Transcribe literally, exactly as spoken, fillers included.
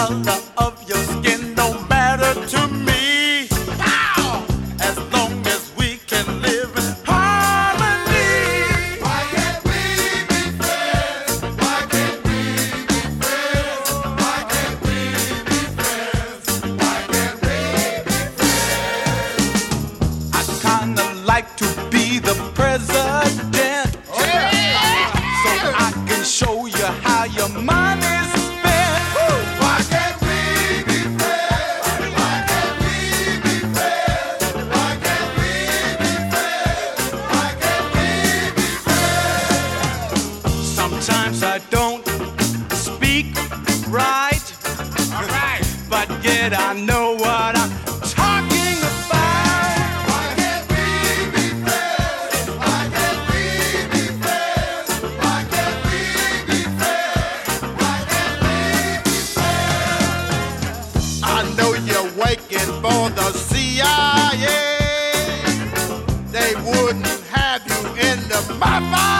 color of your skin don't matter to me. Pow! As long as we can live in harmony. Why can't we be friends? Why can't we be friends? Why can't we be friends? Why can't we be friends? I kinda like to be the president. Oh, yeah. So I can show you how your money's spent. Woo! Why can't we be friends? Why can't we be friends? Why can't we be friends? Why can't we be friends? Sometimes I don't speak right. All right. But yet I know what I'm talking about. Why can't we be friends? Why can't we be friends? Why can't we be friends? Why can't we be friends? I know you're waiting for the C I A. They wouldn't have you in the mafia.